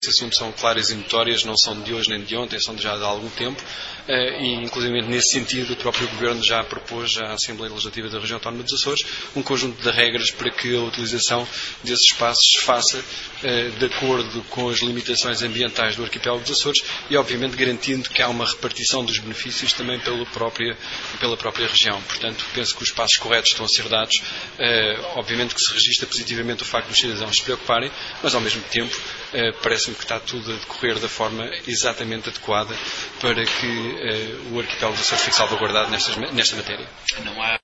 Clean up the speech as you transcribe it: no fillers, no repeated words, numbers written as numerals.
Esses assuntos são claras e notórias, não são de hoje nem de ontem, são já de há algum tempo, e inclusive nesse sentido o próprio Governo já propôs à Assembleia Legislativa da Região Autónoma dos Açores um conjunto de regras para que a utilização desses espaços se faça de acordo com as limitações ambientais do arquipélago dos Açores e obviamente garantindo que há uma repartição dos benefícios também pela própria região. Portanto, penso que os passos corretos estão a ser dados, obviamente que se registra positivamente o facto dos cidadãos se preocuparem, mas ao mesmo tempo parece-me que está tudo a decorrer da forma exatamente adequada para que o arquipélago dos Açores fique salvaguardado nesta matéria. Não há